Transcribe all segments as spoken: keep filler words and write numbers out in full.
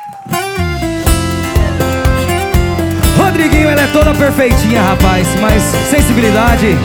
Rodriguinho, ela é toda perfeitinha, rapaz, mas sensibilidade.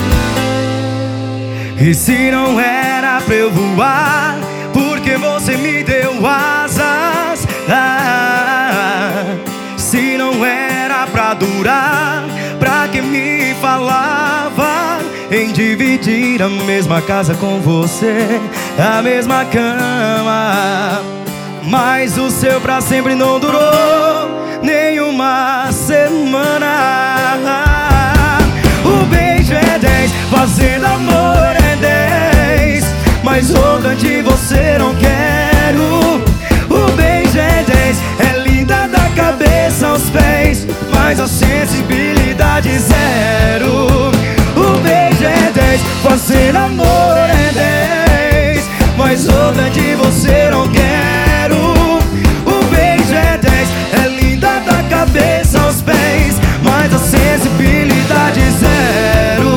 E se não era pra eu voar, porque você me deu asas? Ah, se não era pra durar, pra que me falava em dividir a mesma casa com você, a mesma cama? Mas o seu pra sempre não durou nem uma semana. O beijo é dez, fazendo amor é dez, mas outra de você não quero. O beijo é dez, é linda da cabeça aos pés, mas a sensibilidade zero. O beijo é dez, fazendo amor é dez, mas outra de você não quero. O beijo é dez, é linda da cabeça aos pés, mas a sensibilidade zero.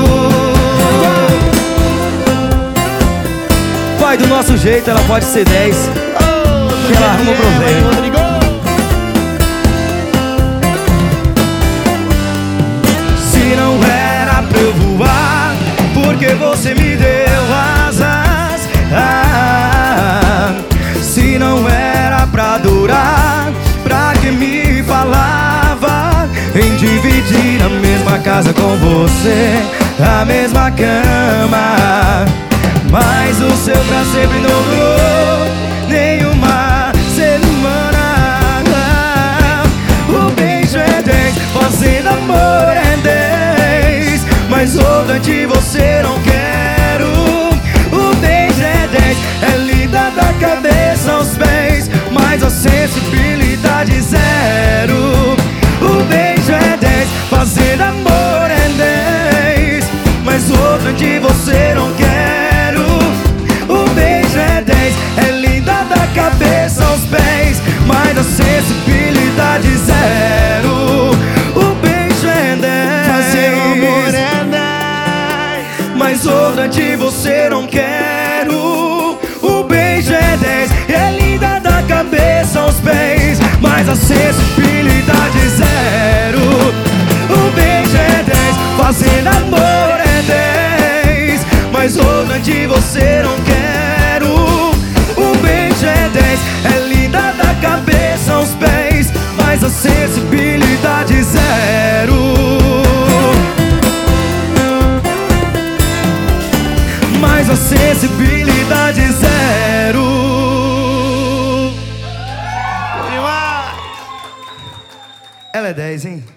Vai do nosso jeito, ela pode ser dez, que ela arruma o problema. Se não era pra eu voar, porque você me deu asas? Ah, se não era pra durar, pra que me falava em dividir a mesma casa com você, a mesma cama? Mas o seu pra sempre não durou nem uma semana. O beijo é dez, fazendo amor é dez, mas outra de você não quero. O beijo é dez, é linda da cabeça aos pés, mas a sensibilidade zero. O beijo é dez, fazendo amor é dez, mas outra de você não quero. O beijo é dez, é linda da cabeça aos pés, mas a sensibilidade zero. O beijo é dez, fazer amor é dez, mas outra de você não quero. O beijo é dez, é linda da cabeça aos pés, mas a sensibilidade zero. O beijo é dez, fazendo amor é dez, mas outra de você não quero. O beijo é dez, é linda da cabeça aos pés, mas a sensibilidade zero. Mas a sensibilidade zero. Ela é dez, hein?